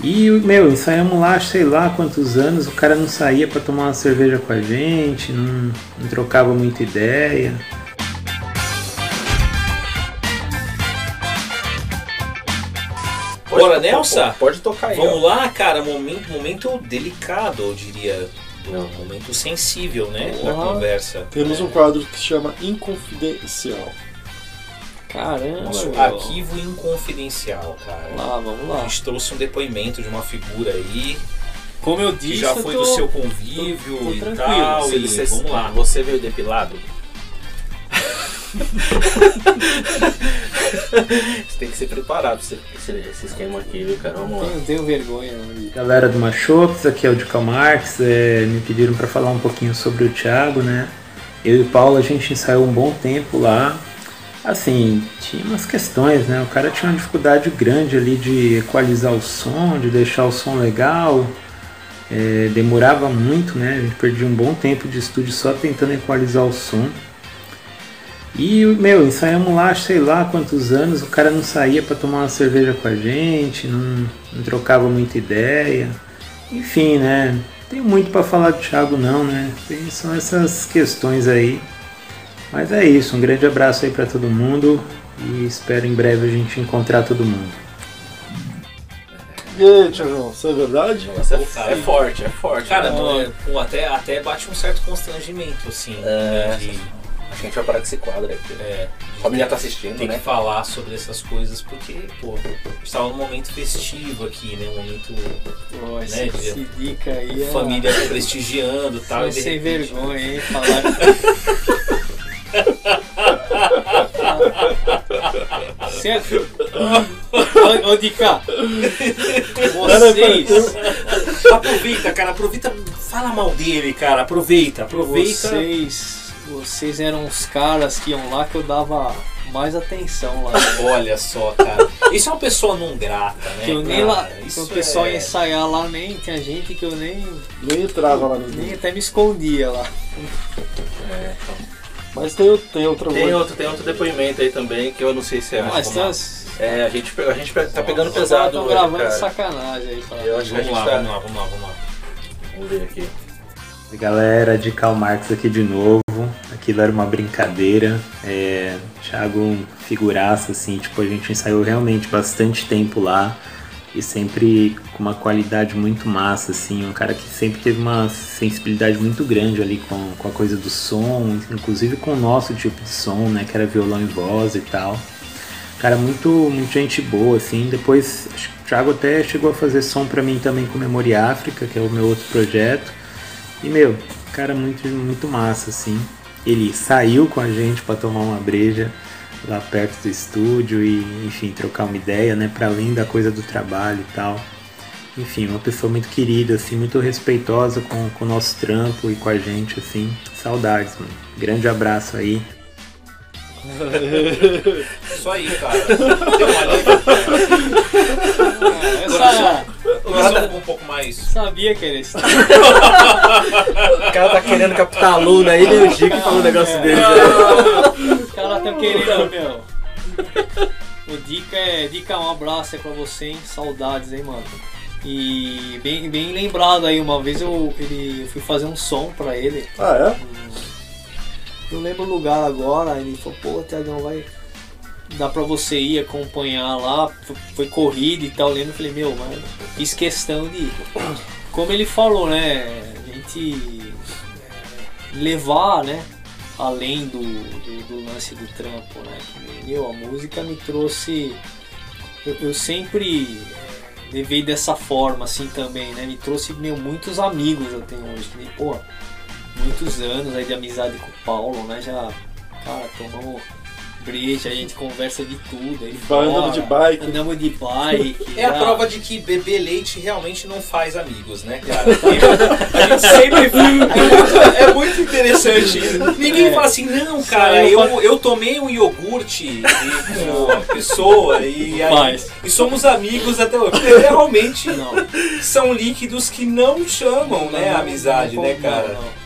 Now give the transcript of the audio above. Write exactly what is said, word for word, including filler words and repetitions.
E, meu, ensaiamos lá, sei lá quantos anos, o cara não saía pra tomar uma cerveja com a gente, não, não trocava muita ideia. Bora, Nelson? Pode tocar aí. Vamos ó. lá, cara, momento, momento delicado, eu diria. Um momento sensível, né, da Uhum. conversa. Temos um quadro que se chama Inconfidencial. Caramba, Nosso meu. arquivo inconfidencial, cara. Lá, vamos A lá. gente trouxe um depoimento de uma figura aí Como eu que disse, já eu foi tô, do seu convívio tô- tô e tranquilo. tal. Você, E você, vamos lá. você veio depilado? Você tem que se preparar pra esse, esse, esse esquema aqui, viu, cara? Vamos lá. Tenho, tenho vergonha. Não. Galera do Machops, aqui é o de Karl Marx, é, me pediram para falar um pouquinho sobre o Thiago, né? Eu e o Paulo, a gente ensaiou um bom tempo lá. Assim, tinha umas questões, né? O cara tinha uma dificuldade grande ali de equalizar o som, de deixar o som legal. É, demorava muito, né? A gente perdia um bom tempo de estúdio só tentando equalizar o som. E, meu, ensaiamos lá, sei lá quantos anos, o cara não saía para tomar uma cerveja com a gente, não, não trocava muita ideia. Enfim, né? Não tenho muito para falar do Thiago não, né? Tem, são essas questões aí. Mas é isso, um grande abraço aí para todo mundo e espero em breve a gente encontrar todo mundo. E aí, Thiagão, isso é verdade? Nossa, Pô, é, cara, é forte, é forte. Cara, né? não, é- pô, até, até bate um certo constrangimento, assim. É. né, de- Acho que a gente vai parar com esse quadro aí. porque é, A família tá assistindo, tem né? que falar sobre essas coisas porque, pô, a gente tava num momento festivo aqui, né? Um momento Pô, esse, Né, esse dica aí é. família prestigiando e tal. São e de sem repente- vergonha, hein? Falar. Certo? Ô, ô, Dica, vocês, Aproveita, cara, aproveita, fala mal dele, cara, aproveita, aproveita. vocês, vocês eram os caras que iam lá que eu dava mais atenção lá. Olha só, cara, isso é uma pessoa não grata, né? Que eu nem cara? lá, Isso o pessoal é... ia ensaiar lá, nem tinha gente que eu nem, Nem entrava lá no nem vídeo. até me escondia lá. Mas tem, tem outra Tem voz. outro, tem outro depoimento aí também que eu não sei se é. Mas Vamos tem lá. uns- É, a gente, a gente tá pegando os pesado caras tão hoje, gravando cara. sacanagem aí, cara. Eu acho que a Vamos gente lá, tá... vamos lá, vamos lá, vamos lá. Vamos ver aqui. E galera, de Karl Marx aqui de novo. Aquilo era uma brincadeira. É, Thiago, figuraça, assim, tipo, a gente ensaiou realmente bastante tempo lá. E sempre com uma qualidade muito massa, assim. Um cara que sempre teve uma sensibilidade muito grande ali com, com a coisa do som, inclusive com o nosso tipo de som, né? Que era violão e voz e tal. Cara, muito, muito gente boa, assim. Depois, acho que o Thiago até chegou a fazer som pra mim também com Memoria África, que é o meu outro projeto. E, meu, cara muito, muito massa, assim. Ele saiu com a gente pra tomar uma breja lá perto do estúdio e, enfim, trocar uma ideia, né? Pra além da coisa do trabalho e tal. Enfim, uma pessoa muito querida, assim, muito respeitosa com, com o nosso trampo e com a gente, assim. Saudades, mano. Grande abraço aí. Isso aí, cara. Deu uma leve. Ah, essa, Coração um pouco mais. sabia que era isso. O cara tá querendo captar aluno aí, nem o Dico falou um negócio dele. Os caras estão querendo, meu. O Dica é. Dica, um abraço aí pra você, hein? Saudades, hein, mano. E bem, bem lembrado aí, uma vez eu, ele, eu fui fazer um som pra ele. Ah, Não lembro o lugar agora, ele falou, pô, Thiagão, vai. Dá pra você ir acompanhar lá, foi, foi corrida e tal, eu lembro, eu falei, meu, mas fiz questão de ir. Como ele falou, né, a gente é, levar, né, além do, do, do lance do trampo, né, que, meu, a música me trouxe, eu, eu sempre é, levei dessa forma, assim, também, né, me trouxe, meu, muitos amigos eu tenho hoje, que nem, pô, muitos anos aí de amizade com o Paulo, né, já, cara, tomamos breja, a gente conversa de tudo. Aí Vai andando de bike. Andamos de bike. É a já- prova de que beber leite realmente não faz amigos, né, cara? A gente sempre é muito, é muito interessante isso. Ninguém É. fala assim, não, cara, eu, eu tomei um iogurte com uma pessoa e, aí, Faz. e somos amigos até hoje. Porque realmente Não. são líquidos que não chamam, né, a amizade, Não, né, não, cara? não.